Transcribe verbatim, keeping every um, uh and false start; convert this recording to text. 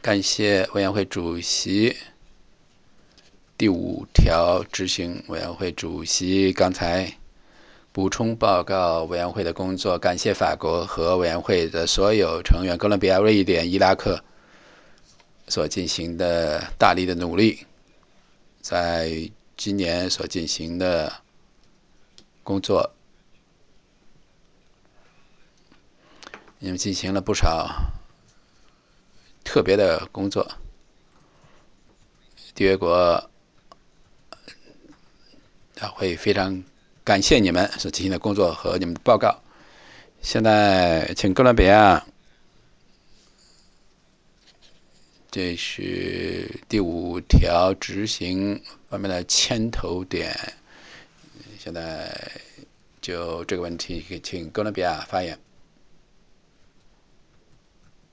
感谢委员会主席。第五条，执行委员会主席刚才补充报告委员会的工作，感谢法国和委员会的所有成员，哥伦比亚、瑞典、伊拉克所进行的大力的努力，在今年所进行的工作，你们进行了不少特别的工作。缔约国会非常感谢你们所进行的工作和你们的报告。现在，请哥伦比亚，这是第五条执行方面的牵头点。现在就这个问题，请哥伦比亚发言。